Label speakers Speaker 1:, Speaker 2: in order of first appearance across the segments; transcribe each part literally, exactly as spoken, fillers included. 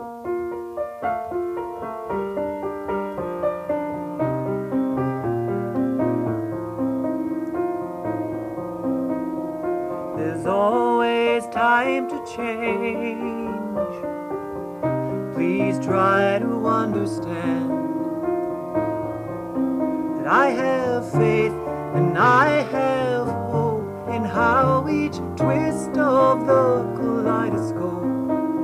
Speaker 1: There's always time to change. Please try to understand that I have faith and I have hope in how each twist of the kaleidoscope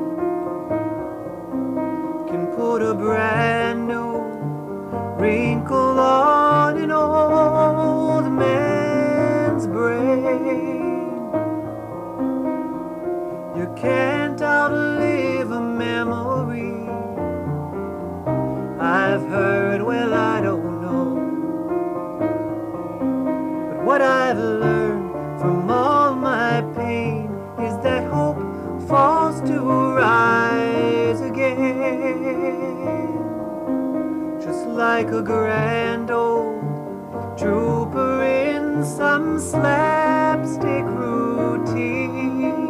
Speaker 1: can put a brand new wrinkle on an old man's brain. You can't outlive a memory. I've heard, well, I don't know, but what I've learned from all my pain is that hope falls to rise again, just like a grand old trooper in some slapstick routine.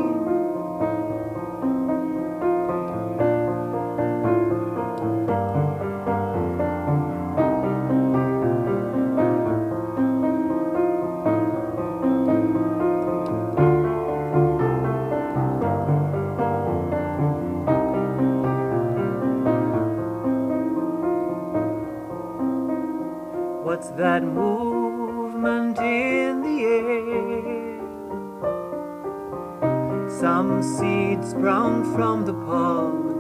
Speaker 1: What's that movement in the air? Some seed sprung from the pod,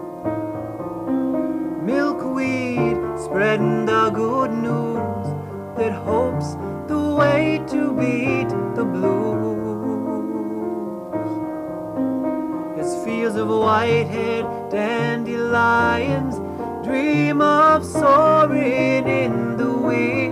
Speaker 1: milkweed spreading the good news that hope's the way to beat the blues. As fields of white-haired dandelions dream of soaring in the wind,